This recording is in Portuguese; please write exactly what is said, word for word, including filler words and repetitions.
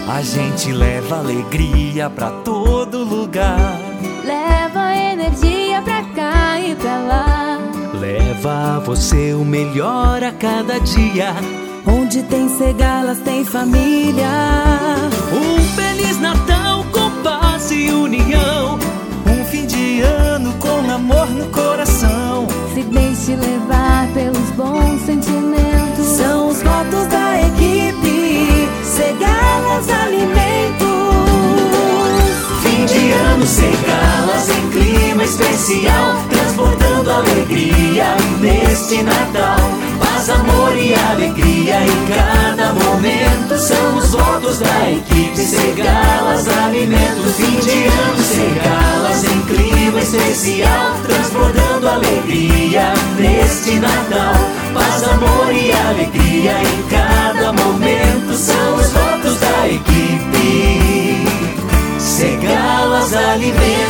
A gente leva alegria pra todo lugar. Leva energia pra cá e pra lá. Leva a você o melhor a cada dia. Onde tem Segalas tem família. Um Feliz Natal com paz e união. Um fim de ano com amor no coração. Se deixe levar pelos bons sentimentos. São os votos da equipe Segalas Alimentos. Fim de ano Segalas em clima especial, transbordando alegria neste Natal. Paz, amor e alegria em cada momento. São os votos da equipe Segalas Alimentos. Fim de ano Segalas em clima especial, transbordando alegria neste Natal. Paz, amor e alegria em cada momento. São os votos da equipe Segalas Alimentos.